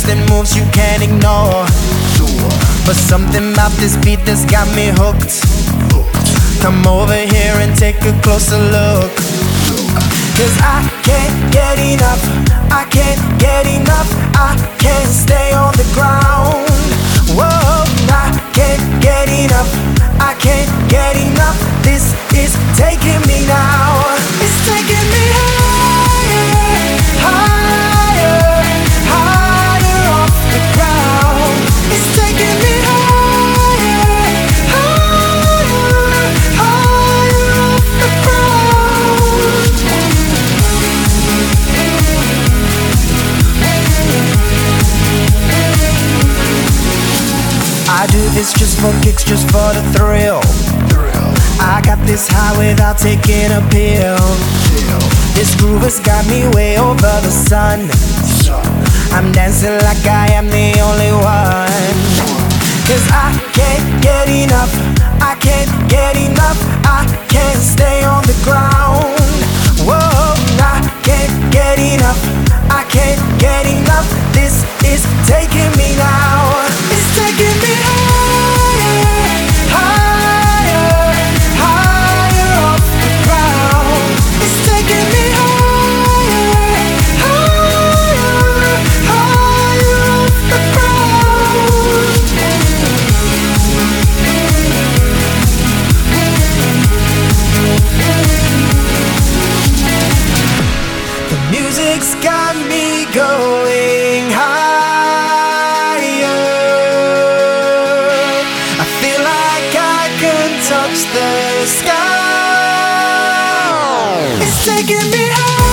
twisted moves you can't ignore. But something about this beat that's got me hooked. Come over here and take a closer look. Cause I can't get enough, I can't get enough, I can't stay on the ground. Whoa, I can't get enough, I can't get enough. This is taking me now. It's taking me higher, higher, higher off the ground. It's taking me higher, higher, higher off the ground. I do this just for kicks, just for the thrill. I got this high without taking a pill. This groove has got me way over the sun. I'm dancing like I am the only one. Cause I can't get enough, I can't get enough, I can't stay on the ground. Whoa, I can't get enough, I can't get enough. This is taking me now. It's taking me higher, higher, higher off the ground. It's taking me higher, higher, higher off the ground. The music's got me going higher. I feel like I can touch the sky. It's taking me higher.